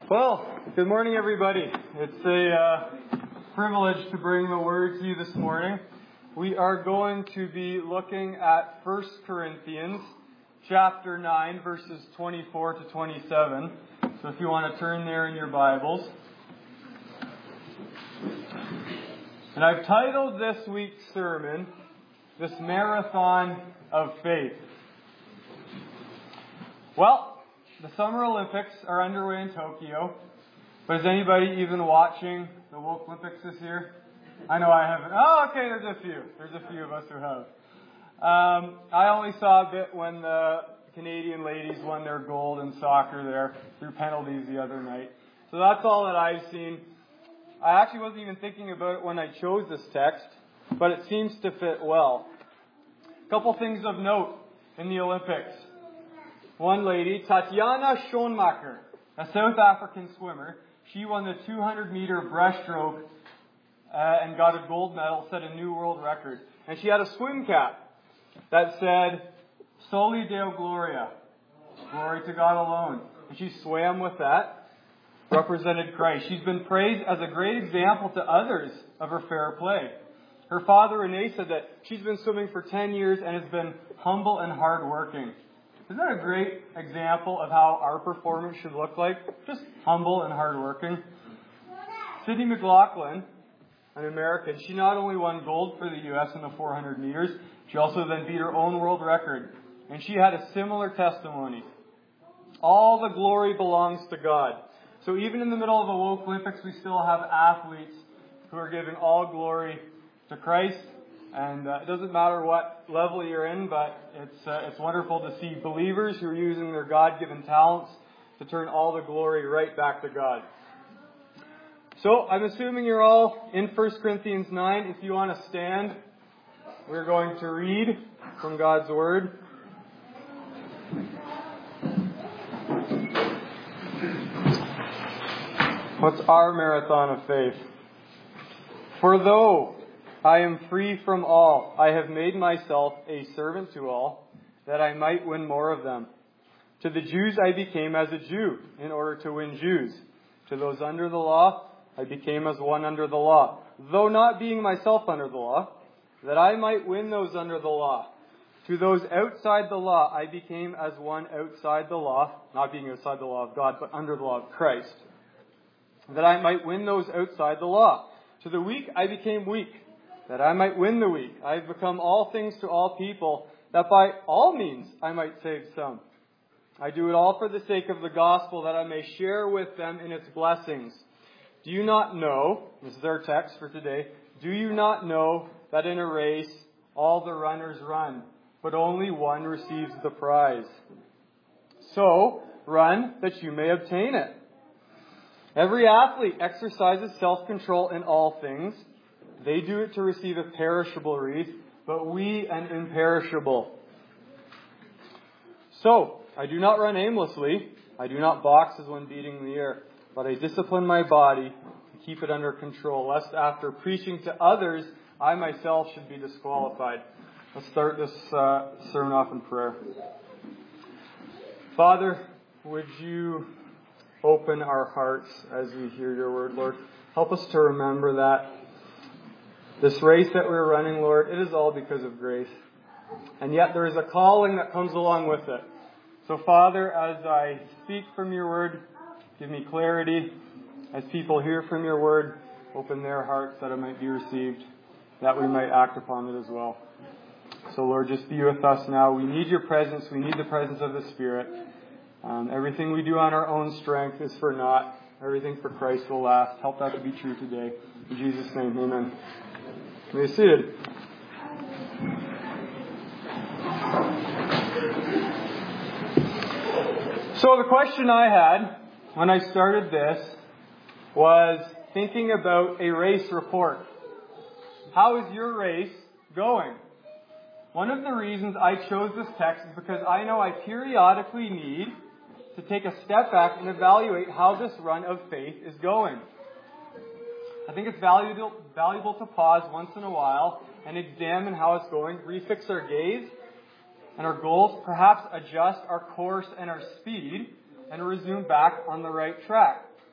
Well, good morning, everybody. It's a privilege to bring the word to you this morning. We are going to be looking at 1 Corinthians chapter 9, verses 24 to 27. So if you want to turn there in your Bibles. And I've titled this week's sermon, This Marathon of Faith. Well, the Summer Olympics are underway in Tokyo, but is anybody even watching the Woke Olympics this year? I know I haven't. Oh, okay, there's a few. There's a few of us who have. I only saw a bit when the Canadian ladies won their gold in soccer there through penalties the other night. So that's all that I've seen. I actually wasn't even thinking about it when I chose this text, but it seems to fit well. A couple things of note in the Olympics. One lady, Tatiana Schoenmaker, a South African swimmer, she won the 200-meter breaststroke and got a gold medal, set a new world record. And she had a swim cap that said, Soli Deo Gloria, glory to God alone. And she swam with that, represented Christ. She's been praised as a great example to others of her fair play. Her father, Renee, said that she's been swimming for 10 years and has been humble and hardworking. Isn't that a great example of how our performance should look like? Just humble and hardworking. Sydney McLaughlin, an American, she not only won gold for the U.S. in the 400 meters, she also then beat her own world record. And she had a similar testimony. All the glory belongs to God. So even in the middle of the Woke Olympics, we still have athletes who are giving all glory to Christ. And it doesn't matter what level you're in, but it's wonderful to see believers who are using their God-given talents to turn all the glory right back to God. So I'm assuming you're all in 1 Corinthians 9. If you want to stand, we're going to read from God's Word. What's our marathon of faith? For though I am free from all, I have made myself a servant to all, that I might win more of them. To the Jews I became as a Jew, in order to win Jews. To those under the law, I became as one under the law, though not being myself under the law, that I might win those under the law. To those outside the law, I became as one outside the law, not being outside the law of God, but under the law of Christ, that I might win those outside the law. To the weak, I became weak, that I might win the weak. I have become all things to all people, that by all means I might save some. I do it all for the sake of the gospel, that I may share with them in its blessings. Do you not know, this is our text for today, do you not know that in a race all the runners run, but only one receives the prize? So, run that you may obtain it. Every athlete exercises self-control in all things. They do it to receive a perishable wreath, but we an imperishable. So, I do not run aimlessly. I do not box as one beating the air, but I discipline my body to keep it under control, lest after preaching to others, I myself should be disqualified. Let's start this sermon off in prayer. Father, would you open our hearts as we hear your word, Lord? Help us to remember that this race that we're running, Lord, it is all because of grace. And yet there is a calling that comes along with it. So, Father, as I speak from your word, give me clarity. As people hear from your word, open their hearts that it might be received, that we might act upon it as well. So, Lord, just be with us now. We need your presence. We need the presence of the Spirit. Everything we do on our own strength is for naught. Everything for Christ will last. Help that to be true today. In Jesus' name, amen. You may be seated. So the question I had when I started this was thinking about a race report. How is your race going? One of the reasons I chose this text is because I know I periodically need to take a step back and evaluate how this run of faith is going. I think it's valuable to pause once in a while and examine how it's going, refix our gaze and our goals, perhaps adjust our course and our speed, and resume back on the right track.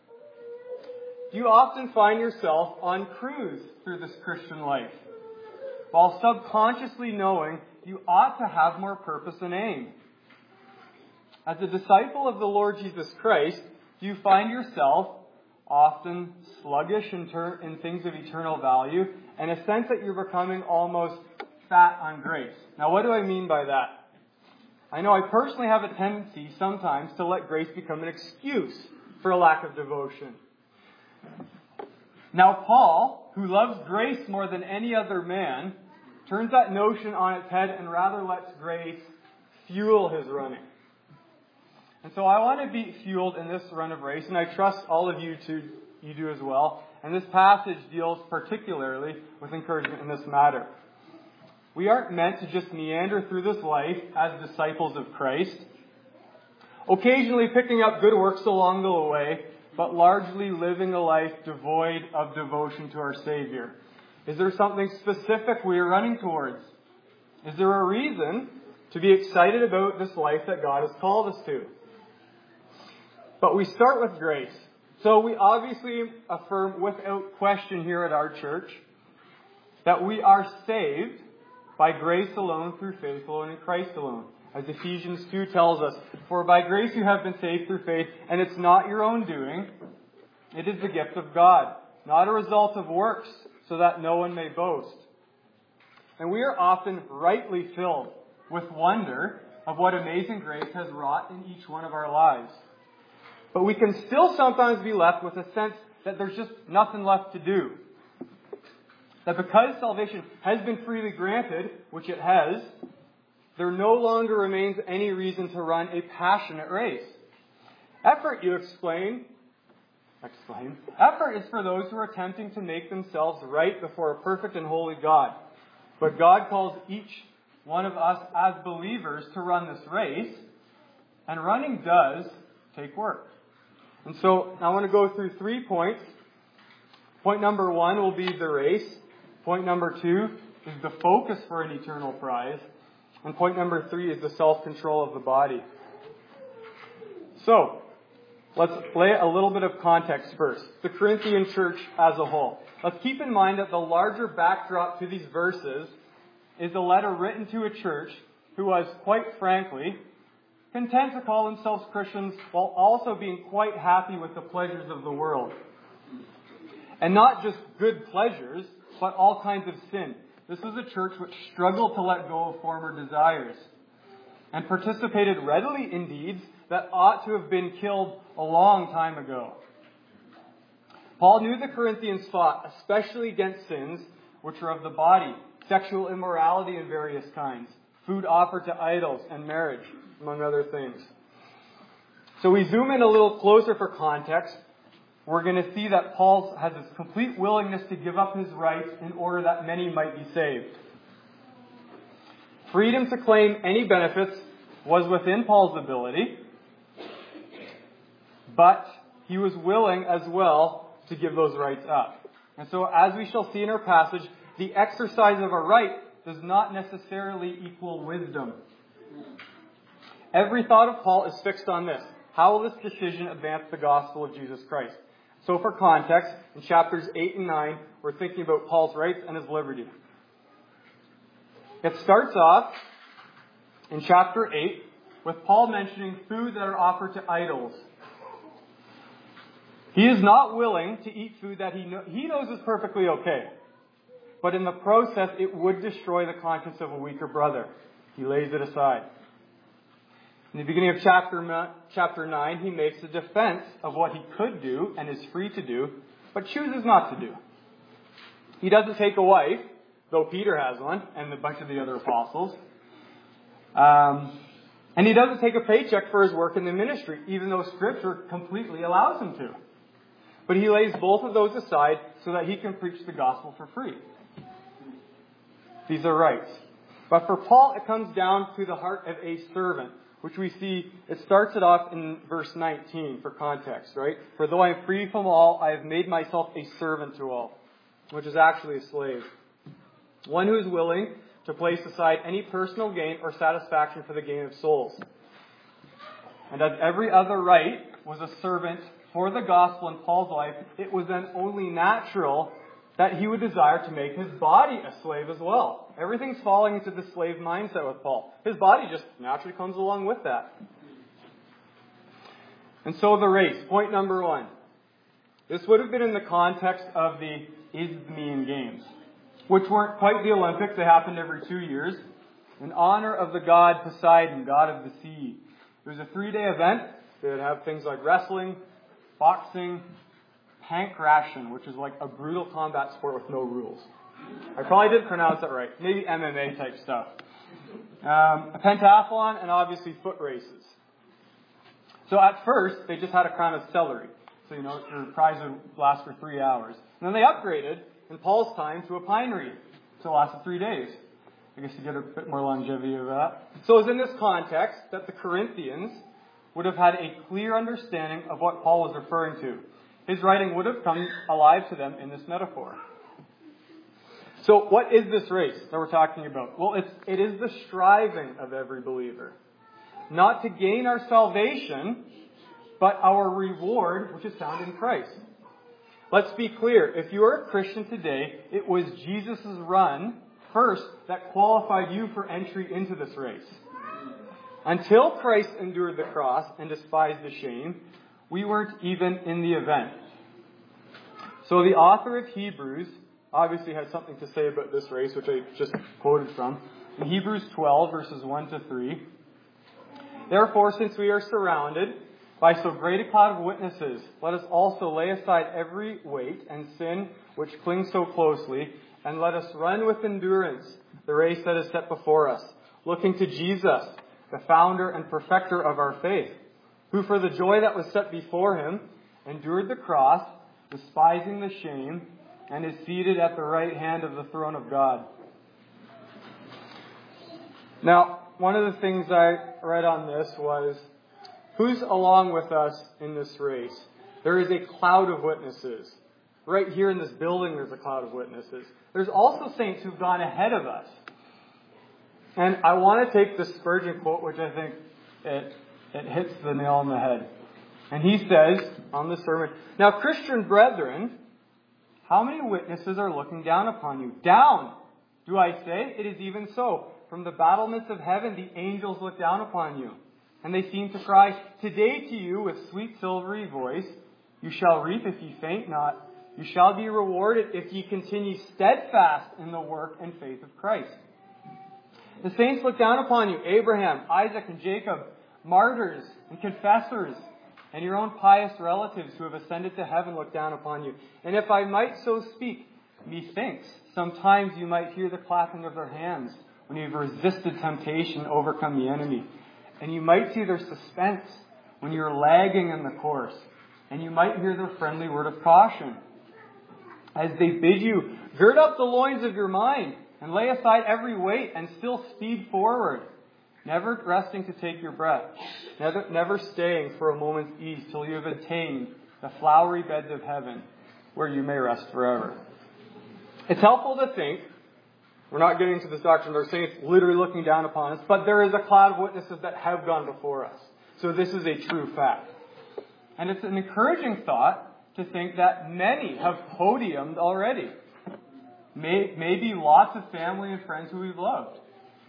Do you often find yourself on cruise through this Christian life, while subconsciously knowing you ought to have more purpose and aim? As a disciple of the Lord Jesus Christ, do you find yourself often sluggish in things of eternal value, and a sense that you're becoming almost fat on grace? Now, what do I mean by that? I know I personally have a tendency sometimes to let grace become an excuse for a lack of devotion. Now, Paul, who loves grace more than any other man, turns that notion on its head and rather lets grace fuel his running. And so I want to be fueled in this run of race, and I trust all of you do as well. And this passage deals particularly with encouragement in this matter. We aren't meant to just meander through this life as disciples of Christ, occasionally picking up good works along the way, but largely living a life devoid of devotion to our Savior. Is there something specific we are running towards? Is there a reason to be excited about this life that God has called us to? But we start with grace. So we obviously affirm without question here at our church that we are saved by grace alone, through faith alone, in Christ alone. As Ephesians 2 tells us, for by grace you have been saved through faith, and it's not your own doing. It is the gift of God, not a result of works, so that no one may boast. And we are often rightly filled with wonder of what amazing grace has wrought in each one of our lives. But we can still sometimes be left with a sense that there's just nothing left to do. That because salvation has been freely granted, which it has, there no longer remains any reason to run a passionate race. Effort, you explain. Effort is for those who are attempting to make themselves right before a perfect and holy God. But God calls each one of us as believers to run this race, and running does take work. And so I want to go through 3 points. Point number 1 will be the race. Point number 2 is the focus for an eternal prize. And point number 3 is the self-control of the body. So, let's lay a little bit of context first. The Corinthian church as a whole. Let's keep in mind that the larger backdrop to these verses is a letter written to a church who was, quite frankly, content to call themselves Christians while also being quite happy with the pleasures of the world. And not just good pleasures, but all kinds of sin. This was a church which struggled to let go of former desires and participated readily in deeds that ought to have been killed a long time ago. Paul knew the Corinthians fought especially against sins which are of the body, sexual immorality in various kinds, food offered to idols, and marriage, among other things. So we zoom in a little closer for context. We're going to see that Paul has this complete willingness to give up his rights in order that many might be saved. Freedom to claim any benefits was within Paul's ability, but he was willing as well to give those rights up. And so, as we shall see in our passage, the exercise of a right does not necessarily equal wisdom. Every thought of Paul is fixed on this. How will this decision advance the gospel of Jesus Christ? So for context, in chapters 8 and 9, we're thinking about Paul's rights and his liberty. It starts off in chapter 8 with Paul mentioning food that are offered to idols. He is not willing to eat food that he knows is perfectly okay. But in the process, it would destroy the conscience of a weaker brother. He lays it aside. In the beginning of chapter 9, he makes a defense of what he could do and is free to do, but chooses not to do. He doesn't take a wife, though Peter has one, and a bunch of the other apostles. And he doesn't take a paycheck for his work in the ministry, even though Scripture completely allows him to. But he lays both of those aside so that he can preach the gospel for free. These are rights. But for Paul, it comes down to the heart of a servant, which we see, it starts it off in verse 19 for context, right? For though I am free from all, I have made myself a servant to all, which is actually a slave. One who is willing to place aside any personal gain or satisfaction for the gain of souls. And as every other right was a servant for the gospel in Paul's life, it was then only natural that he would desire to make his body a slave as well. Everything's falling into the slave mindset with Paul. His body just naturally comes along with that. And so the race, point number 1. This would have been in the context of the Isthmian Games, which weren't quite the Olympics. They happened every 2 years, in honor of the god Poseidon, god of the sea. It was a 3-day event. They would have things like wrestling, boxing, pankration, which is like a brutal combat sport with no rules. I probably didn't pronounce that right. Maybe MMA type stuff. A pentathlon, and obviously foot races. So at first, they just had a crown of celery. So, your prize would last for 3 hours. And then they upgraded, in Paul's time, to a pine reed. So it lasted 3 days. I guess you get a bit more longevity of that. So it was in this context that the Corinthians would have had a clear understanding of what Paul was referring to. His writing would have come alive to them in this metaphor. So what is this race that we're talking about? Well, it is the striving of every believer. Not to gain our salvation, but our reward, which is found in Christ. Let's be clear. If you are a Christian today, it was Jesus' run first that qualified you for entry into this race. Until Christ endured the cross and despised the shame, we weren't even in the event. So the author of Hebrews obviously has something to say about this race, which I just quoted from. In Hebrews 12, verses 1 to 3. Therefore, since we are surrounded by so great a cloud of witnesses, let us also lay aside every weight and sin which clings so closely, and let us run with endurance the race that is set before us, looking to Jesus, the founder and perfecter of our faith, who for the joy that was set before him endured the cross, despising the shame, and is seated at the right hand of the throne of God. Now, one of the things I read on this was, who's along with us in this race? There is a cloud of witnesses. Right here in this building, there's a cloud of witnesses. There's also saints who've gone ahead of us. And I want to take the Spurgeon quote, which I think it hits the nail on the head. And he says on the sermon, "Now, Christian brethren, how many witnesses are looking down upon you? Down, do I say? It is even so. From the battlements of heaven, the angels look down upon you. And they seem to cry, today to you with sweet silvery voice, you shall reap if ye faint not. You shall be rewarded if ye continue steadfast in the work and faith of Christ. The saints look down upon you, Abraham, Isaac, and Jacob, martyrs and confessors, and your own pious relatives who have ascended to heaven look down upon you. And if I might so speak, methinks sometimes you might hear the clapping of their hands when you've resisted temptation and overcome the enemy. And you might see their suspense when you're lagging in the course. And you might hear their friendly word of caution as they bid you, gird up the loins of your mind and lay aside every weight and still speed forward, never resting to take your breath, never staying for a moment's ease till you have attained the flowery beds of heaven where you may rest forever." It's helpful to think, we're not getting into this doctrine, they're saying it's literally looking down upon us, but there is a cloud of witnesses that have gone before us. So this is a true fact. And it's an encouraging thought to think that many have podiumed already. Maybe lots of family and friends who we've loved.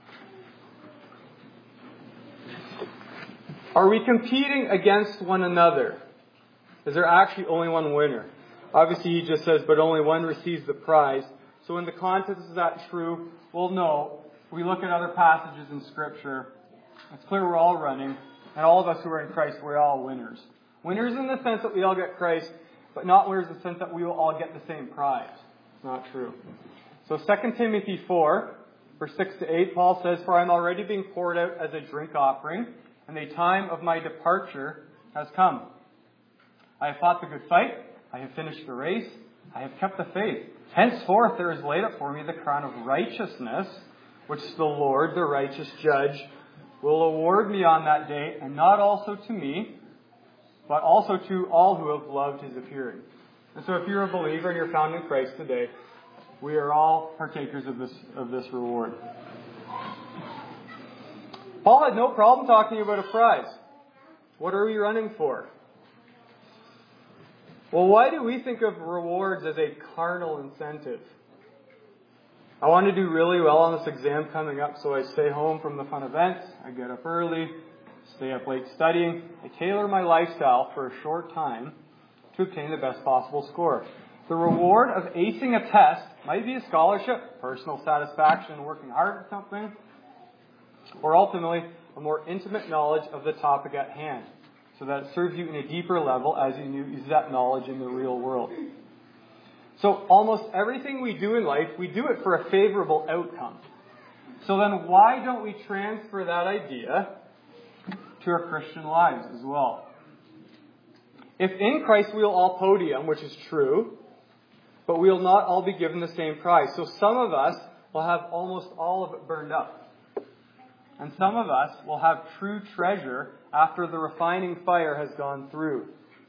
Are we competing against one another? Is there actually only one winner? Obviously, he just says, but only one receives the prize. So in the context, is that true? Well, no. We look at other passages in Scripture. It's clear we're all running. And all of us who are in Christ, we're all winners. Winners in the sense that we all get Christ, but not winners in the sense that we will all get the same prize. It's not true. So 2 Timothy 4, verse 6 to 8, Paul says, "For I am already being poured out as a drink offering, and the time of my departure has come. I have fought the good fight. I have finished the race. I have kept the faith. Henceforth there is laid up for me the crown of righteousness, which the Lord, the righteous judge, will award me on that day, and not also to me, but also to all who have loved his appearing." And so if you're a believer and you're found in Christ today, we are all partakers of this reward. Paul had no problem talking about a prize. What are we running for? Well, why do we think of rewards as a carnal incentive? I want to do really well on this exam coming up, so I stay home from the fun events, I get up early, stay up late studying, I tailor my lifestyle for a short time to obtain the best possible score. The reward of acing a test might be a scholarship, personal satisfaction, working hard at something, or ultimately a more intimate knowledge of the topic at hand, so that it serves you in a deeper level as you use that knowledge in the real world. So almost everything we do in life, we do it for a favorable outcome. So then why don't we transfer that idea to our Christian lives as well? If in Christ we will all podium, which is true, but we will not all be given the same prize. So some of us will have almost all of it burned up. And some of us will have true treasure after the refining fire has gone through.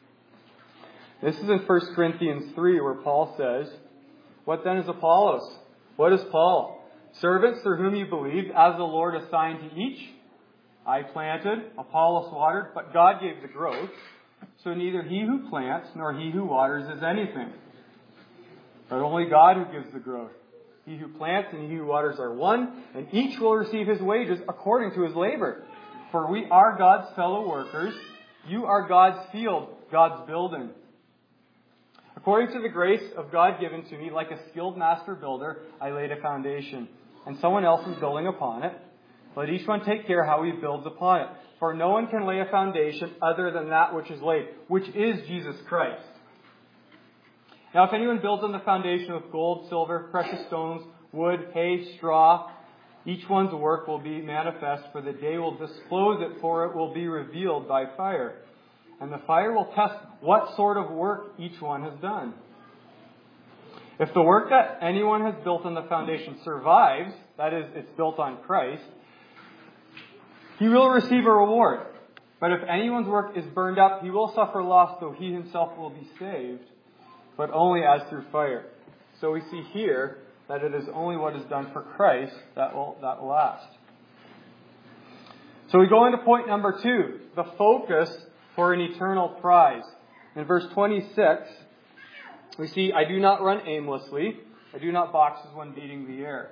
This is in 1 Corinthians 3 where Paul says, "What then is Apollos? What is Paul? Servants through whom you believed, as the Lord assigned to each. I planted, Apollos watered, but God gave the growth. So neither he who plants nor he who waters is anything, but only God who gives the growth. He who plants and he who waters are one, and each will receive his wages according to his labor. For we are God's fellow workers. You are God's field, God's building. According to the grace of God given to me, like a skilled master builder, I laid a foundation, and someone else is building upon it. Let each one take care how he builds upon it. For no one can lay a foundation other than that which is laid, which is Jesus Christ. Now if anyone builds on the foundation with gold, silver, precious stones, wood, hay, straw, each one's work will be manifest, for the day will disclose it, for it will be revealed by fire. And the fire will test what sort of work each one has done. If the work that anyone has built on the foundation survives, that is, it's built on Christ, he will receive a reward. But if anyone's work is burned up, he will suffer loss, though he himself will be saved, but only as through fire. So we see here that it is only what is done for Christ that will last. So we go into point number 2, the focus for an eternal prize. In verse 26, we see, I do not run aimlessly. I do not box as one beating the air.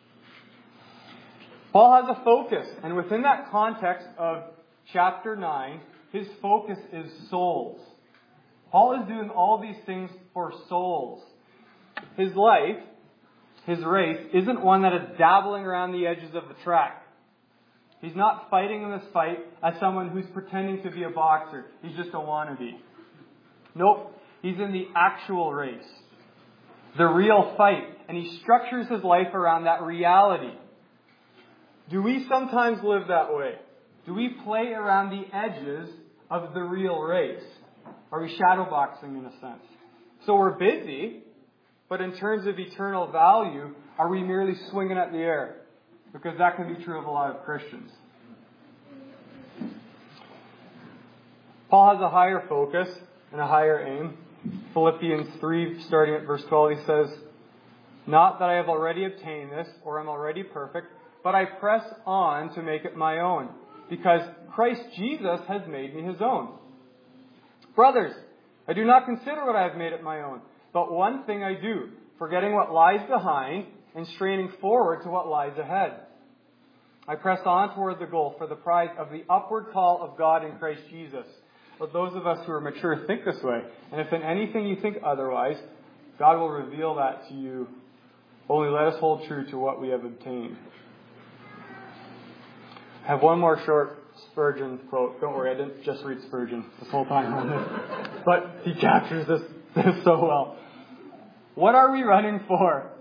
Paul has a focus, and within that context of chapter 9, his focus is souls. Paul is doing all these things for souls. His life, his race, isn't one that is dabbling around the edges of the track. He's not fighting in this fight as someone who's pretending to be a boxer. He's just a wannabe. Nope. He's in the actual race. The real fight. And he structures his life around that reality. Do we sometimes live that way? Do we play around the edges of the real race? Are we shadowboxing in a sense? So we're busy, but in terms of eternal value, are we merely swinging at the air? Because that can be true of a lot of Christians. Paul has a higher focus and a higher aim. Philippians 3, starting at verse 12, he says, Not that I have already obtained this, or am already perfect, but I press on to make it my own, because Christ Jesus has made me his own. Brothers, I do not consider what I have made it my own, but one thing I do, forgetting what lies behind and straining forward to what lies ahead. I press on toward the goal for the prize of the upward call of God in Christ Jesus. But those of us who are mature think this way. And if in anything you think otherwise, God will reveal that to you. Only let us hold true to what we have obtained. I have one more short Spurgeon quote. Don't worry, I didn't just read Spurgeon this whole time on this. But he captures this so well. What are we running for?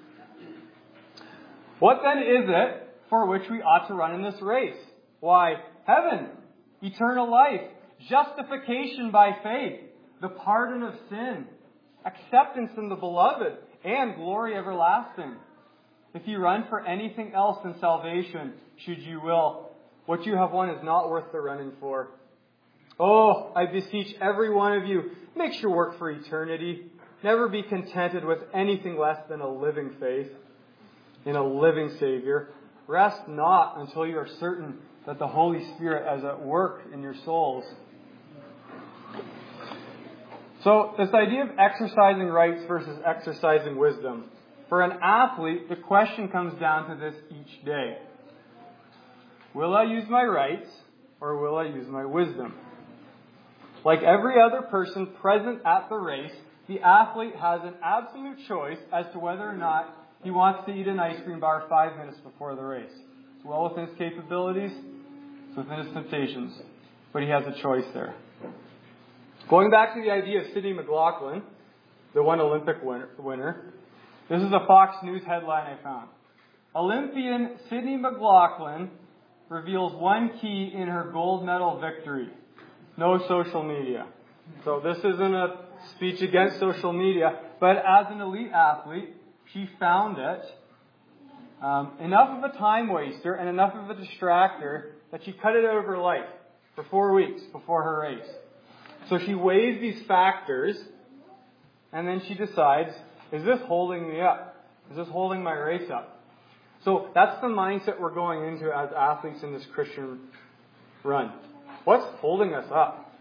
What then is it for which we ought to run in this race? Why, heaven, eternal life, justification by faith, the pardon of sin, acceptance in the beloved, and glory everlasting. If you run for anything else than salvation, should you will, what you have won is not worth the running for. Oh, I beseech every one of you, make your work for eternity. Never be contented with anything less than a living faith in a living Savior. Rest not until you are certain that the Holy Spirit is at work in your souls. So this idea of exercising rights versus exercising wisdom. For an athlete, the question comes down to this each day. Will I use my rights or will I use my wisdom? Like every other person present at the race, the athlete has an absolute choice as to whether or not he wants to eat an ice cream bar 5 minutes before the race. It's well within his capabilities, it's within his temptations, but he has a choice there. Going back to the idea of Sydney McLaughlin, the one Olympic winner, this is a Fox News headline I found. Olympian Sydney McLaughlin reveals one key in her gold medal victory. No social media. So this isn't a speech against social media, but as an elite athlete, she found it enough of a time waster and enough of a distractor that she cut it out of her life for 4 weeks before her race. So she weighs these factors, and then she decides, is this holding me up? Is this holding my race up? So that's the mindset we're going into as athletes in this Christian run. What's holding us up?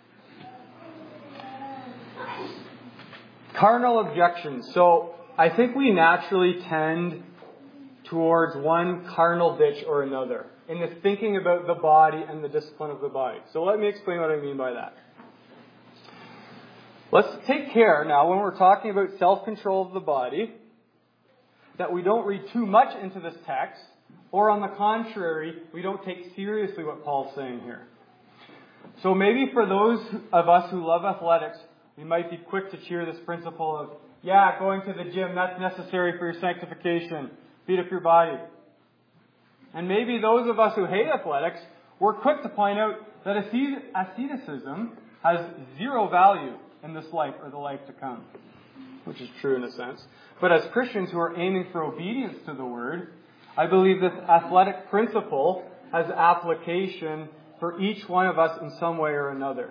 Carnal objections. So I think we naturally tend towards one carnal ditch or another in the thinking about the body and the discipline of the body. So let me explain what I mean by that. Let's take care now when we're talking about self-control of the body that we don't read too much into this text, or on the contrary, we don't take seriously what Paul's saying here. So maybe for those of us who love athletics, we might be quick to cheer this principle of, yeah, going to the gym, that's necessary for your sanctification. Beat up your body. And maybe those of us who hate athletics, we're quick to point out that asceticism has zero value in this life or the life to come, which is true in a sense. But as Christians who are aiming for obedience to the Word, I believe this athletic principle has application for each one of us in some way or another.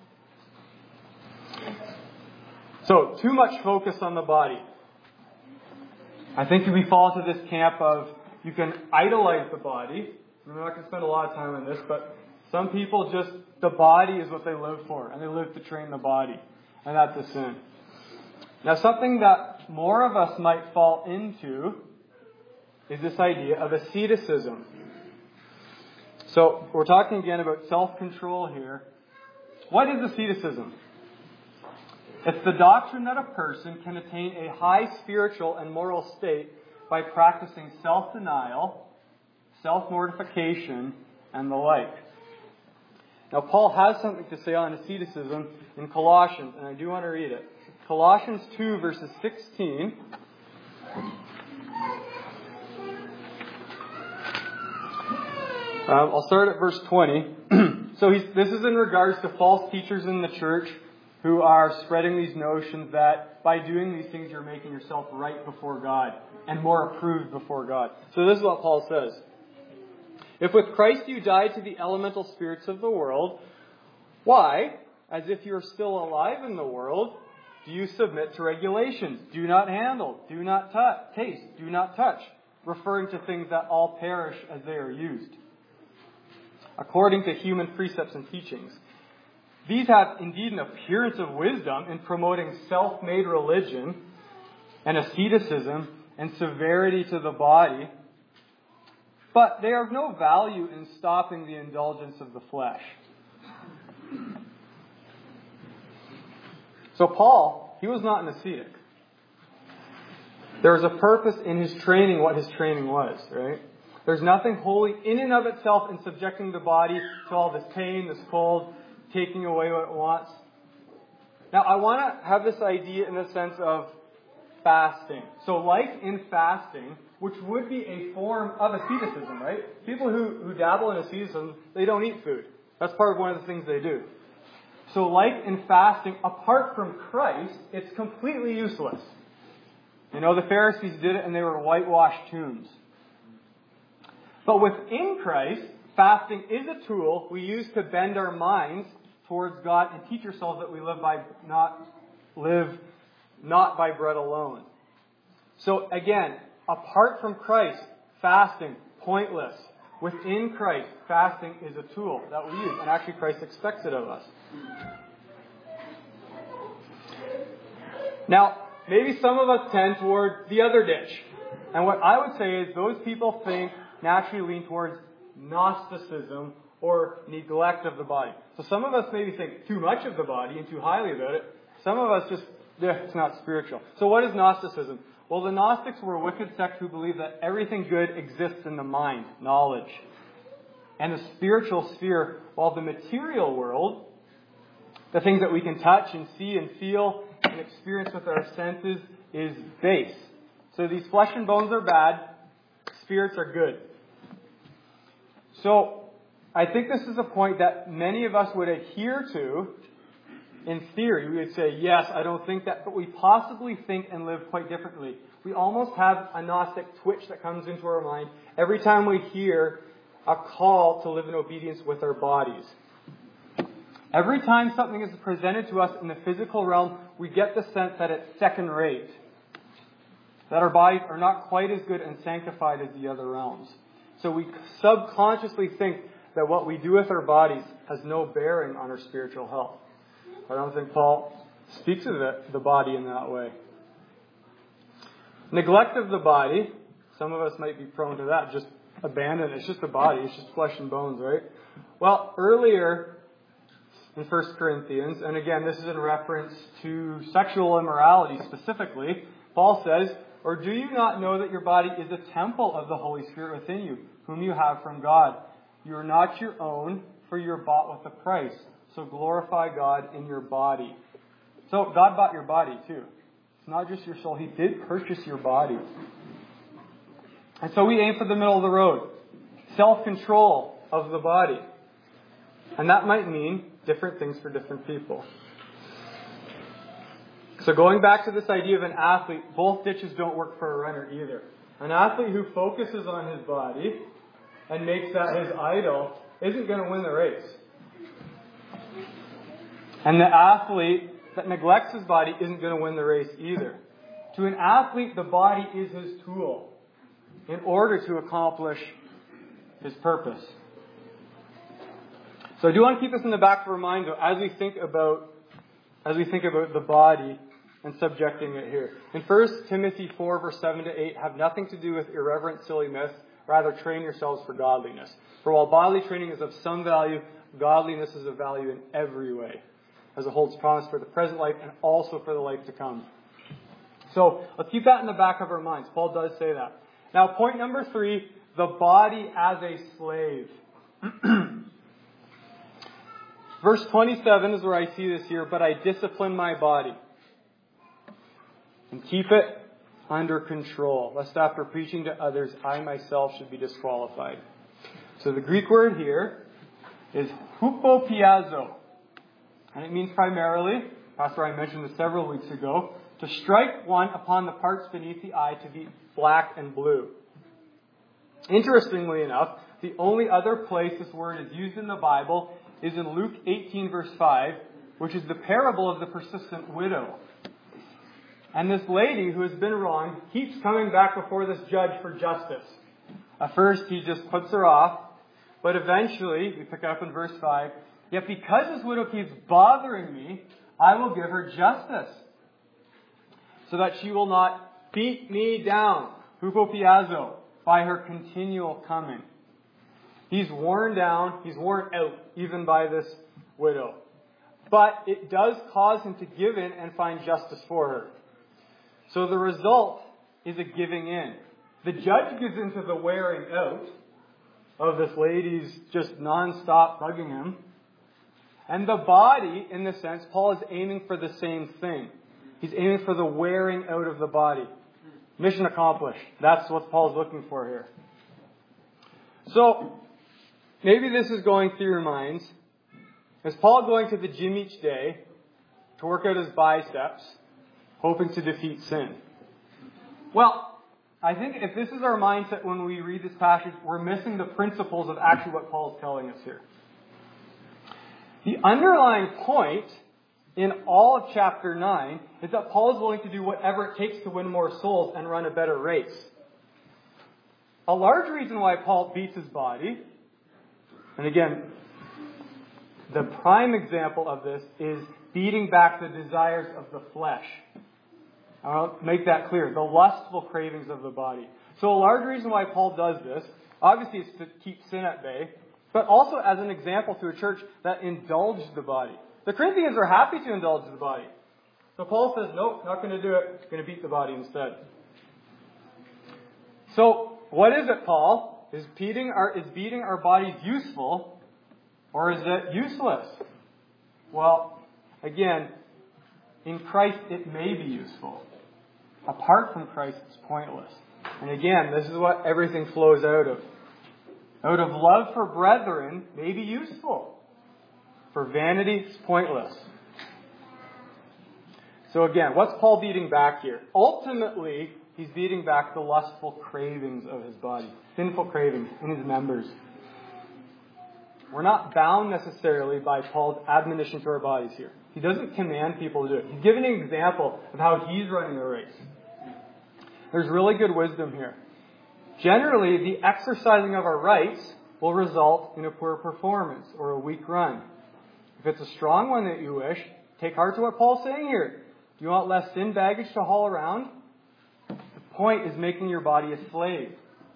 So, too much focus on the body. I think we fall into this camp of you can idolize the body. I'm not going to spend a lot of time on this, but some people just, the body is what they live for, and they live to train the body. And that's a sin. Now, something that more of us might fall into is this idea of asceticism. So, we're talking again about self-control here. What is asceticism? It's the doctrine that a person can attain a high spiritual and moral state by practicing self-denial, self-mortification, and the like. Now, Paul has something to say on asceticism in Colossians, and I do want to read it. Colossians 2, verses 16. I'll start at verse 20. So this is in regards to false teachers in the church who are spreading these notions that by doing these things you're making yourself right before God and more approved before God. So this is what Paul says. If with Christ you died to the elemental spirits of the world, why, as if you are still alive in the world, do you submit to regulations? Do not handle, do not taste, do not touch, referring to things that all perish as they are used, according to human precepts and teachings. These have indeed an appearance of wisdom in promoting self-made religion and asceticism and severity to the body, but they are of no value in stopping the indulgence of the flesh. So Paul, he was not an ascetic. There was a purpose in his training, what his training was, right? There's nothing holy in and of itself in subjecting the body to all this pain, this cold, taking away what it wants. Now, I want to have this idea in the sense of fasting. So like in fasting, which would be a form of asceticism, right? People who dabble in asceticism, they don't eat food. That's part of one of the things they do. So like in fasting, apart from Christ, it's completely useless. You know, the Pharisees did it and they were whitewashed tombs. But within Christ, fasting is a tool we use to bend our minds towards God and teach ourselves that we live not by bread alone. So again, apart from Christ, fasting, pointless. Within Christ, fasting is a tool that we use. And actually Christ expects it of us. Now, maybe some of us tend toward the other ditch. And what I would say is those people naturally lean towards Gnosticism or neglect of the body. So some of us maybe think too much of the body and too highly about it. Some of us just, it's not spiritual. So what is Gnosticism? Well, the Gnostics were a wicked sect who believed that everything good exists in the mind, knowledge. And the spiritual sphere, while the material world, the things that we can touch and see and feel and experience with our senses, is base. So these flesh and bones are bad, spirits are good. So I think this is a point that many of us would adhere to. In theory, we would say, yes, I don't think that, but we possibly think and live quite differently. We almost have a Gnostic twitch that comes into our mind every time we hear a call to live in obedience with our bodies. Every time something is presented to us in the physical realm, we get the sense that it's second rate. That our bodies are not quite as good and sanctified as the other realms. So we subconsciously think that what we do with our bodies has no bearing on our spiritual health. I don't think Paul speaks of the body in that way. Neglect of the body, some of us might be prone to that, just abandon it. It's just a body, it's just flesh and bones, right? Well, earlier in 1 Corinthians, and again, this is in reference to sexual immorality specifically, Paul says, "Or do you not know that your body is a temple of the Holy Spirit within you, whom you have from God? You are not your own, for you are bought with a price. So glorify God in your body." So God bought your body too. It's not just your soul. He did purchase your body. And so we aim for the middle of the road. Self-control of the body. And that might mean different things for different people. So going back to this idea of an athlete, both ditches don't work for a runner either. An athlete who focuses on his body and makes that his idol isn't going to win the race. And the athlete that neglects his body isn't going to win the race either. To an athlete, the body is his tool in order to accomplish his purpose. So I do want to keep this in the back of our mind, though, as we think about the body and subjecting it here. In 1 Timothy 4, verse 7 to 8, have nothing to do with irreverent, silly myths. Rather, train yourselves for godliness. For while bodily training is of some value, godliness is of value in every way, as it holds promise for the present life and also for the life to come. So let's keep that in the back of our minds. Paul does say that. Now, point number 3, the body as a slave. Verse 27 is where I see this here. "But I discipline my body and keep it under control, lest after preaching to others, I myself should be disqualified." So the Greek word here is hupopiazo. And it means primarily, Pastor Ryan mentioned this several weeks ago, to strike one upon the parts beneath the eye to be black and blue. Interestingly enough, the only other place this word is used in the Bible is in Luke 18, verse 5, which is the parable of the persistent widow. And this lady who has been wronged keeps coming back before this judge for justice. At first, he just puts her off, but eventually, we pick up in verse 5, "Yet because this widow keeps bothering me, I will give her justice, so that she will not beat me down," hupopiazo, "by her continual coming." He's worn down, he's worn out, even by this widow. But it does cause him to give in and find justice for her. So the result is a giving in. The judge gives into the wearing out of this lady's just non-stop bugging him. And the body, in the sense, Paul is aiming for the same thing. He's aiming for the wearing out of the body. Mission accomplished. That's what Paul's looking for here. So, maybe this is going through your minds. Is Paul going to the gym each day to work out his biceps, hoping to defeat sin? Well, I think if this is our mindset when we read this passage, we're missing the principles of actually what Paul is telling us here. The underlying point in all of chapter 9 is that Paul is willing to do whatever it takes to win more souls and run a better race. A large reason why Paul beats his body, and again, the prime example of this is beating back the desires of the flesh. I'll make that clear. The lustful cravings of the body. So a large reason why Paul does this, obviously, is to keep sin at bay, but also as an example to a church that indulged the body. The Corinthians are happy to indulge the body. So Paul says, nope, not going to do it. Going to beat the body instead. So what is it, Paul? Is beating our bodies useful, or is it useless? Well, again, in Christ it may be useful. Apart from Christ, it's pointless. And again, this is what everything flows out of. Out of love for brethren may be useful. For vanity, it's pointless. So again, what's Paul beating back here? Ultimately, he's beating back the lustful cravings of his body. Sinful cravings in his members. We're not bound necessarily by Paul's admonition to our bodies here. He doesn't command people to do it. He's giving an example of how he's running the race. There's really good wisdom here. Generally, the exercising of our rights will result in a poor performance or a weak run. If it's a strong one that you wish, take heart to what Paul's saying here. Do you want less sin baggage to haul around? The point is making your body a slave.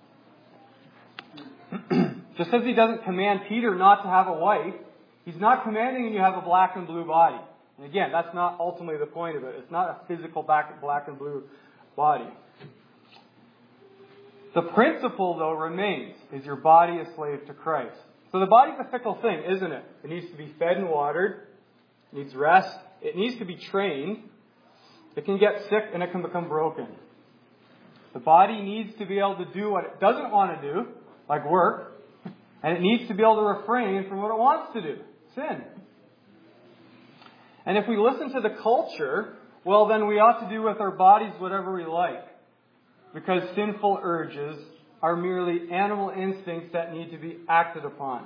Just as he doesn't command Peter not to have a wife, he's not commanding you to have a black and blue body. And again, that's not ultimately the point of it. It's not a physical black and blue body. The principle, though, remains. Is your body a slave to Christ? So the body's a fickle thing, isn't it? It needs to be fed and watered. It needs rest. It needs to be trained. It can get sick and it can become broken. The body needs to be able to do what it doesn't want to do, like work. And it needs to be able to refrain from what it wants to do, sin. And if we listen to the culture, well, then we ought to do with our bodies whatever we like. Because sinful urges are merely animal instincts that need to be acted upon.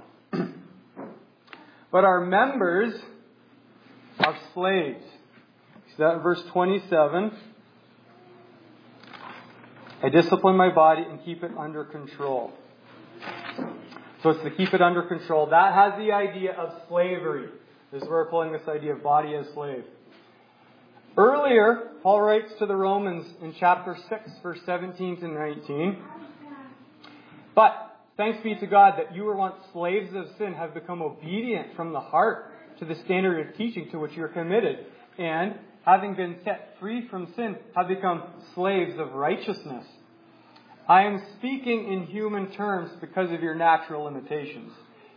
But our members are slaves. See that in verse 27? I discipline my body and keep it under control. So it's to keep it under control. That has the idea of slavery. This is where we're pulling this idea of body as slave. Earlier, Paul writes to the Romans in chapter 6, verse 17 to 19. But thanks be to God that you were once slaves of sin, have become obedient from the heart to the standard of teaching to which you are committed. And, having been set free from sin, have become slaves of righteousness. I am speaking in human terms because of your natural limitations.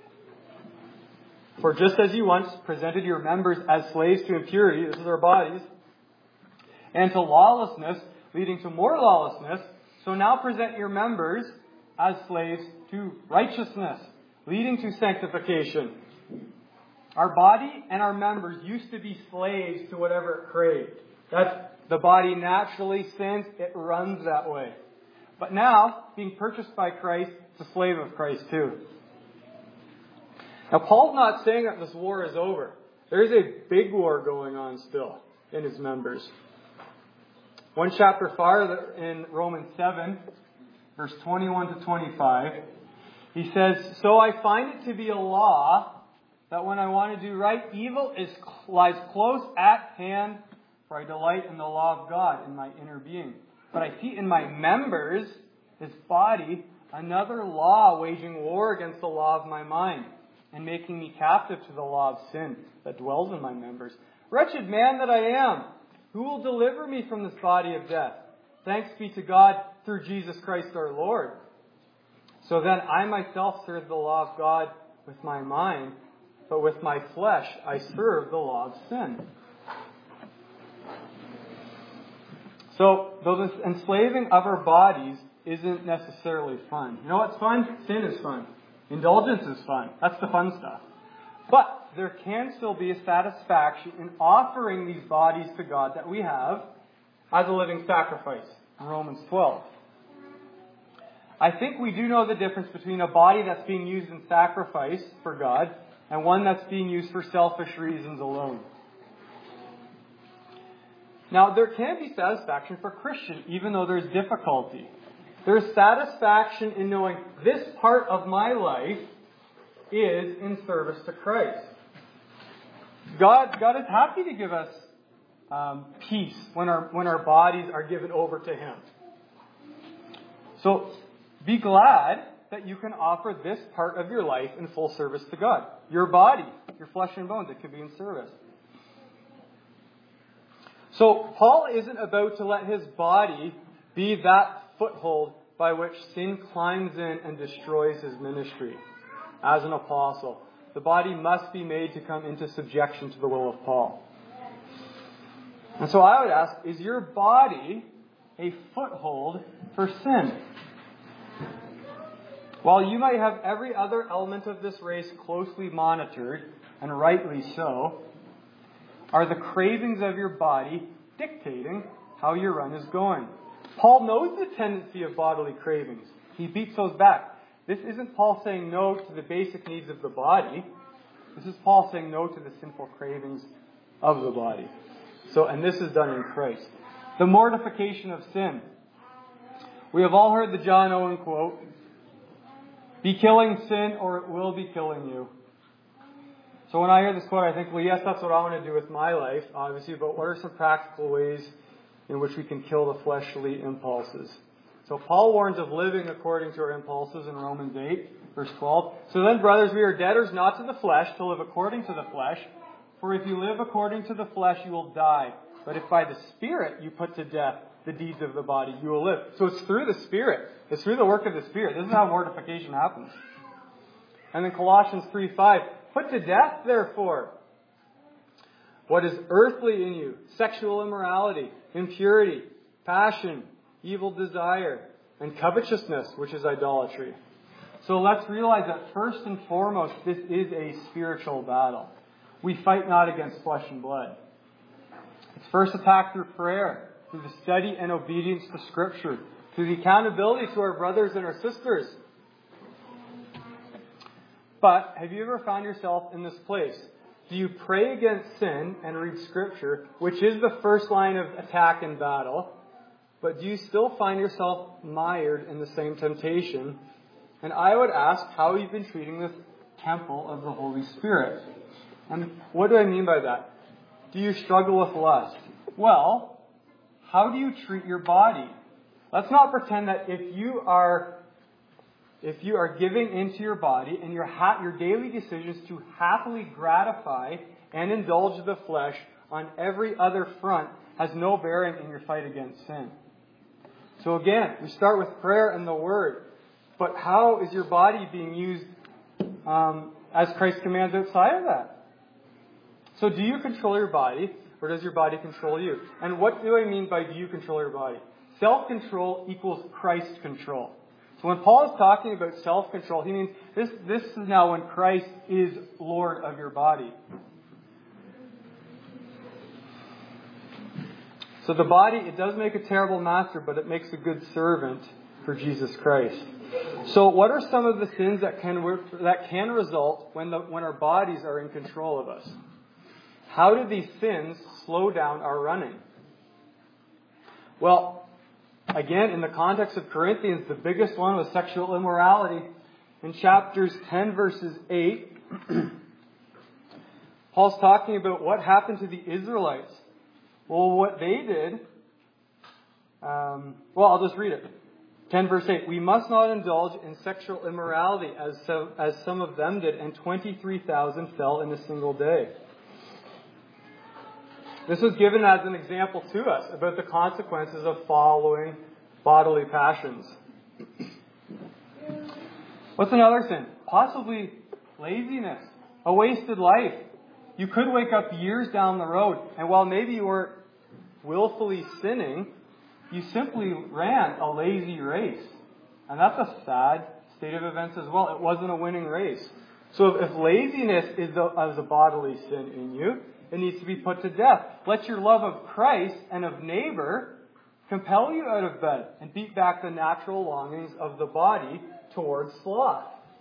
For just as you once presented your members as slaves to impurity, this is our bodies, and to lawlessness, leading to more lawlessness, so now present your members as slaves to righteousness, leading to sanctification. Our body and our members used to be slaves to whatever it craved. That's the body naturally sins, it runs that way. But now, being purchased by Christ, it's a slave of Christ too. Now, Paul's not saying that this war is over. There is a big war going on still in his members. One chapter farther in Romans 7, verse 21 to 25, he says, So I find it to be a law that when I want to do right, evil lies close at hand, for I delight in the law of God in my inner being. But I see in my members, this body, another law waging war against the law of my mind, and making me captive to the law of sin that dwells in my members. Wretched man that I am! Who will deliver me from this body of death? Thanks be to God through Jesus Christ our Lord. So then I myself serve the law of God with my mind, but with my flesh I serve the law of sin. So, though this enslaving of our bodies isn't necessarily fun. You know what's fun? Sin is fun. Indulgence is fun. That's the fun stuff. But there can still be a satisfaction in offering these bodies to God that we have as a living sacrifice. In Romans 12. I think we do know the difference between a body that's being used in sacrifice for God and one that's being used for selfish reasons alone. Now, there can be satisfaction for Christians, even though there's difficulty. There's satisfaction in knowing this part of my life is in service to Christ. God is happy to give us peace when our bodies are given over to Him. So be glad that you can offer this part of your life in full service to God. Your body, your flesh and bones, it can be in service. So Paul isn't about to let his body be that foothold by which sin climbs in and destroys his ministry as an apostle. The body must be made to come into subjection to the will of Paul. And so I would ask, is your body a foothold for sin? While you might have every other element of this race closely monitored, and rightly so, are the cravings of your body dictating how your run is going? Paul knows the tendency of bodily cravings. He beats those back. This isn't Paul saying no to the basic needs of the body. This is Paul saying no to the sinful cravings of the body. And this is done in Christ. The mortification of sin. We have all heard the John Owen quote, "Be killing sin or it will be killing you." So when I hear this quote, I think, well, yes, that's what I want to do with my life, obviously, but what are some practical ways in which we can kill the fleshly impulses? So Paul warns of living according to our impulses in Romans 8, verse 12. "So then, brothers, we are debtors not to the flesh, to live according to the flesh. For if you live according to the flesh, you will die. But if by the Spirit you put to death the deeds of the body, you will live." So it's through the Spirit. It's through the work of the Spirit. This is how mortification happens. And then Colossians 3:5, "Put to death, therefore, what is earthly in you, sexual immorality, impurity, passion, evil desire, and covetousness, which is idolatry." So let's realize that first and foremost, this is a spiritual battle. We fight not against flesh and blood. It's first attacked through prayer, through the study and obedience to Scripture, through the accountability to our brothers and our sisters. But have you ever found yourself in this place? Do you pray against sin and read Scripture, which is the first line of attack and battle, but do you still find yourself mired in the same temptation? And I would ask how you've been treating this temple of the Holy Spirit. And what do I mean by that? Do you struggle with lust? Well, how do you treat your body? Let's not pretend that if you are giving into your body and your daily decisions to happily gratify and indulge the flesh on every other front has no bearing in your fight against sin. So again, we start with prayer and the Word. But how is your body being used as Christ commands outside of that? So do you control your body, or does your body control you? And what do I mean by do you control your body? Self-control equals Christ control. So when Paul is talking about self-control, he means this is now when Christ is Lord of your body. So the body, it does make a terrible master, but it makes a good servant for Jesus Christ. So what are some of the sins that can result when our bodies are in control of us? How do these sins slow down our running? Well, again, in the context of Corinthians, the biggest one was sexual immorality. In chapters 10, verses 8, Paul's talking about what happened to the Israelites. Well, what they did, I'll just read it. 10 verse 8, "We must not indulge in sexual immorality as some of them did, and 23,000 fell in a single day." This was given as an example to us about the consequences of following bodily passions. What's another sin? Possibly laziness, a wasted life. You could wake up years down the road, and while maybe you weren't willfully sinning, you simply ran a lazy race. And that's a sad state of events as well. It wasn't a winning race. So if laziness is a bodily sin in you, it needs to be put to death. Let your love of Christ and of neighbor compel you out of bed and beat back the natural longings of the body towards sloth.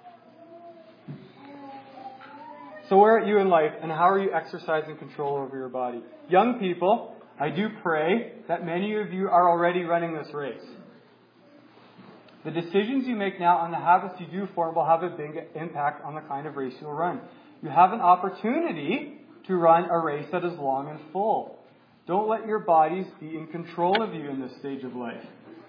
So where are you in life, and how are you exercising control over your body? Young people, I do pray that many of you are already running this race. The decisions you make now and the habits you do form will have a big impact on the kind of race you'll run. You have an opportunity to run a race that is long and full. Don't let your bodies be in control of you in this stage of life.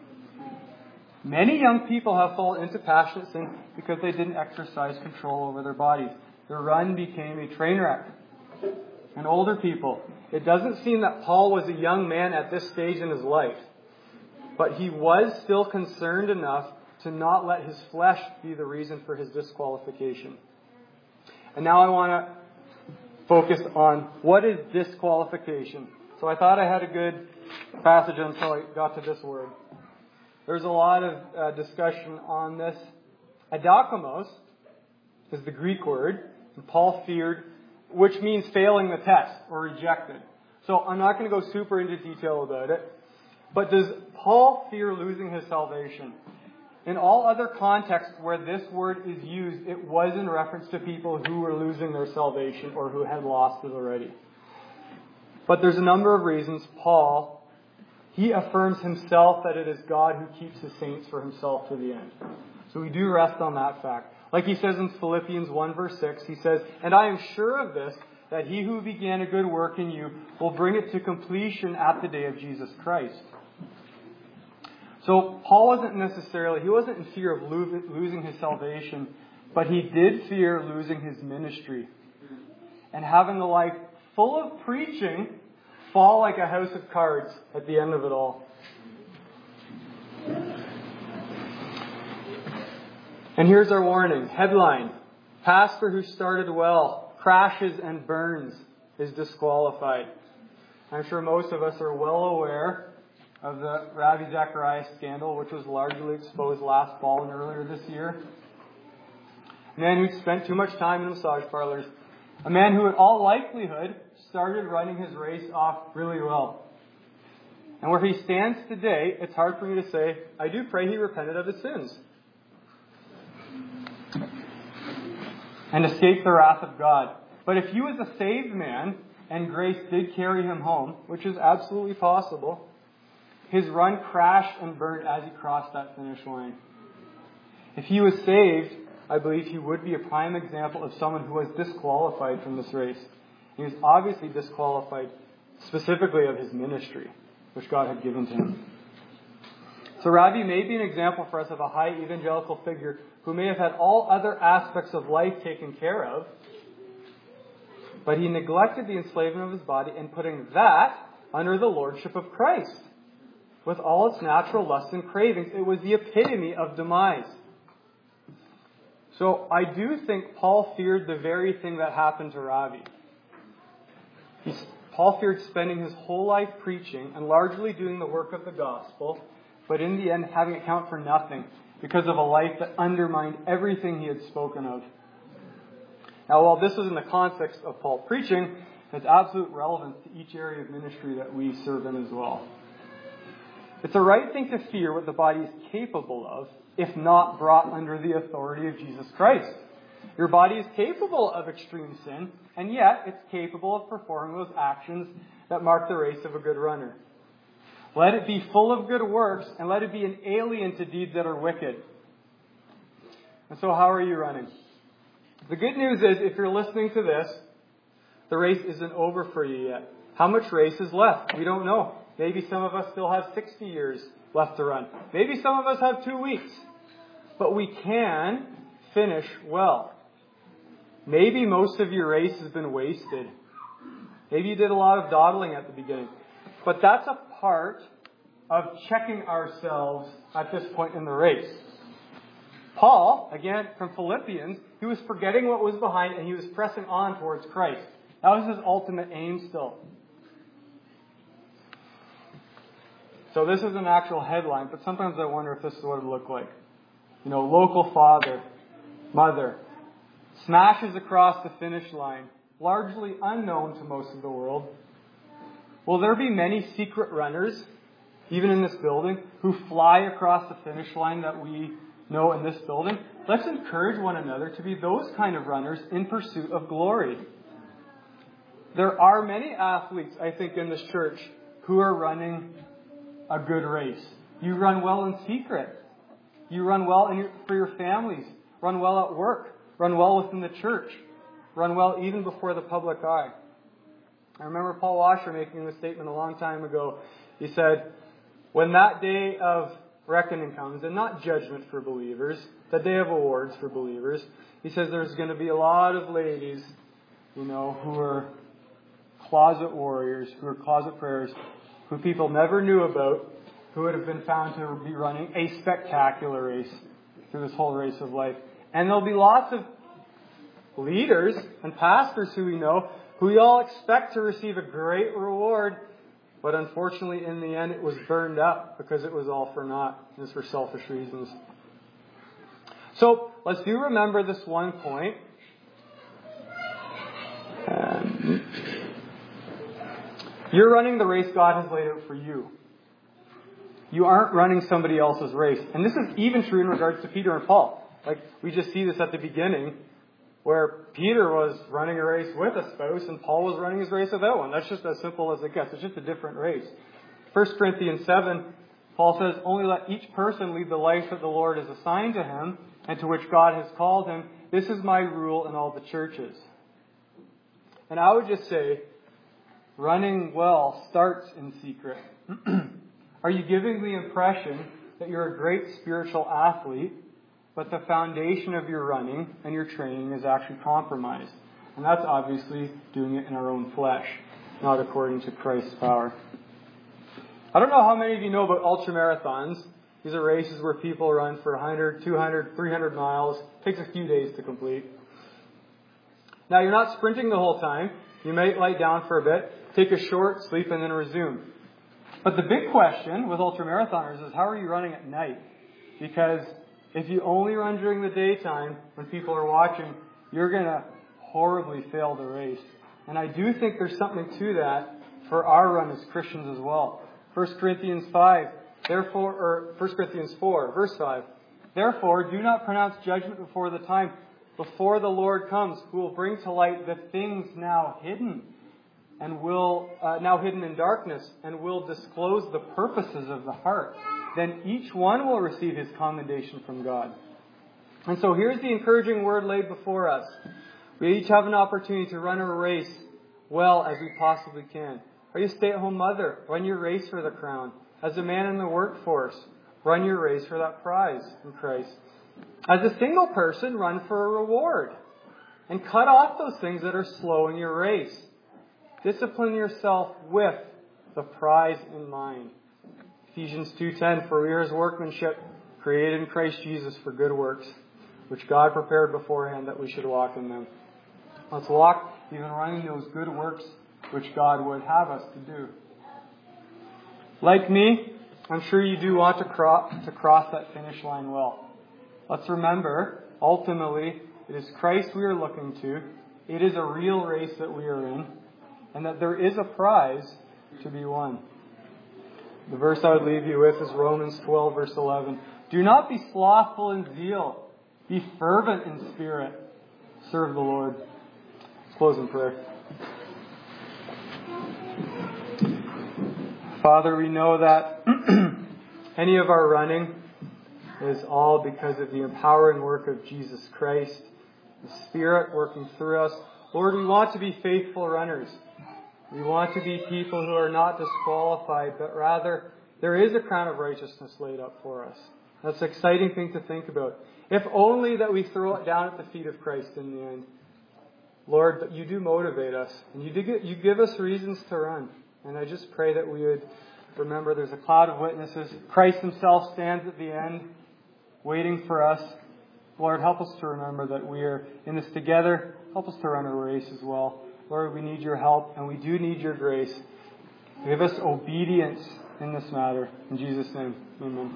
Many young people have fallen into passionate sin because they didn't exercise control over their bodies. Their run became a train wreck. And older people, it doesn't seem that Paul was a young man at this stage in his life. But he was still concerned enough to not let his flesh be the reason for his disqualification. And now I want to focus on what is disqualification. So I thought I had a good passage until I got to this word. There's a lot of discussion on this. Adokimos is the Greek word, and Paul feared, which means failing the test or rejected. So I'm not going to go super into detail about it. But does Paul fear losing his salvation? In all other contexts where this word is used, it was in reference to people who were losing their salvation or who had lost it already. But there's a number of reasons Paul, he affirms himself that it is God who keeps his saints for himself to the end. So we do rest on that fact. Like he says in Philippians 1 verse 6, he says, "And I am sure of this, that he who began a good work in you will bring it to completion at the day of Jesus Christ." So Paul wasn't in fear of losing his salvation, but he did fear losing his ministry. And having a life full of preaching fall like a house of cards at the end of it all. And here's our warning. Headline: Pastor who started well, crashes and burns, is disqualified. I'm sure most of us are well aware of the Ravi Zacharias scandal, which was largely exposed last fall and earlier this year. A man who spent too much time in massage parlors. A man who, in all likelihood, started running his race off really well. And where he stands today, it's hard for me to say, I do pray he repented of his sins and escaped the wrath of God. But if he was a saved man, and grace did carry him home, which is absolutely possible, his run crashed and burned as he crossed that finish line. If he was saved, I believe he would be a prime example of someone who was disqualified from this race. He was obviously disqualified specifically of his ministry, which God had given to him. So Ravi may be an example for us of a high evangelical figure who may have had all other aspects of life taken care of, but he neglected the enslavement of his body and putting that under the lordship of Christ. With all its natural lusts and cravings, it was the epitome of demise. So I do think Paul feared the very thing that happened to Ravi. Paul feared spending his whole life preaching and largely doing the work of the gospel, but in the end having it count for nothing because of a life that undermined everything he had spoken of. Now, while this was in the context of Paul preaching, it has absolute relevance to each area of ministry that we serve in as well. It's a right thing to fear what the body is capable of, if not brought under the authority of Jesus Christ. Your body is capable of extreme sin, and yet it's capable of performing those actions that mark the race of a good runner. Let it be full of good works, and let it be an alien to deeds that are wicked. And so how are you running? The good news is, if you're listening to this, the race isn't over for you yet. How much race is left? We don't know. Maybe some of us still have 60 years left to run. Maybe some of us have 2 weeks. But we can finish well. Maybe most of your race has been wasted. Maybe you did a lot of dawdling at the beginning. But that's a part of checking ourselves at this point in the race. Paul, again from Philippians, he was forgetting what was behind and he was pressing on towards Christ. That was his ultimate aim still. So this is an actual headline, but sometimes I wonder if this is what it would look like. Local father, mother, smashes across the finish line, largely unknown to most of the world. Will there be many secret runners, even in this building, who fly across the finish line that we know in this building? Let's encourage one another to be those kind of runners in pursuit of glory. There are many athletes, I think, in this church who are running a good race. You run well in secret. You run well for your families. Run well at work. Run well within the church. Run well even before the public eye. I remember Paul Washer making this statement a long time ago. He said, when that day of reckoning comes, and not judgment for believers, the day of awards for believers, he says there's going to be a lot of ladies, who are closet warriors, who are closet prayers, who people never knew about, who would have been found to be running a spectacular race through this whole race of life. And there'll be lots of leaders and pastors who we know, who we all expect to receive a great reward, but unfortunately in the end it was burned up because it was all for naught. It was for selfish reasons. So let's do remember this one point. You're running the race God has laid out for you. You aren't running somebody else's race. And this is even true in regards to Peter and Paul. Like, we just see this at the beginning, where Peter was running a race with a spouse and Paul was running his race without one. That's just as simple as it gets. It's just a different race. 1 Corinthians 7, Paul says, only let each person lead the life that the Lord has assigned to him and to which God has called him. This is my rule in all the churches. And I would just say, running well starts in secret. Are you giving the impression that you're a great spiritual athlete, but the foundation of your running and your training is actually compromised? And that's obviously doing it in our own flesh, not according to Christ's power. I don't know how many of you know about ultramarathons. These are races where people run for 100, 200, 300 miles. It takes a few days to complete. Now, you're not sprinting the whole time. You might lie down for a bit, take a short sleep, and then resume. But the big question with ultramarathoners is, how are you running at night? Because if you only run during the daytime when people are watching, you're going to horribly fail the race. And I do think there's something to that for our run as Christians as well. 1 Corinthians 4, verse 5. Therefore, do not pronounce judgment before the time, before the Lord comes, who will bring to light the things now hidden in darkness, and will disclose the purposes of the heart. Then each one will receive his commendation from God. And so here's the encouraging word laid before us. We each have an opportunity to run a race well as we possibly can. Are you a stay-at-home mother? Run your race for the crown. As a man in the workforce, run your race for that prize in Christ. As a single person, run for a reward. And cut off those things that are slowing your race. Discipline yourself with the prize in mind. Ephesians 2:10, for we are his workmanship, created in Christ Jesus for good works, which God prepared beforehand that we should walk in them. Let's walk even running those good works which God would have us to do. Like me, I'm sure you do want to cross that finish line well. Let's remember, ultimately, it is Christ we are looking to. It is a real race that we are in, and that there is a prize to be won. The verse I would leave you with is Romans 12, verse 11. Do not be slothful in zeal. Be fervent in spirit. Serve the Lord. Let's close in prayer. Father, we know that any of our running is all because of the empowering work of Jesus Christ, the Spirit working through us. Lord, we want to be faithful runners. We want to be people who are not disqualified, but rather there is a crown of righteousness laid up for us. That's an exciting thing to think about. If only that we throw it down at the feet of Christ in the end. Lord, but you do motivate us, and you give us reasons to run. And I just pray that we would remember there's a cloud of witnesses. Christ himself stands at the end, waiting for us. Lord, help us to remember that we are in this together. Help us to run a race as well. Lord, we need your help, and we do need your grace. Give us obedience in this matter. In Jesus' name, amen.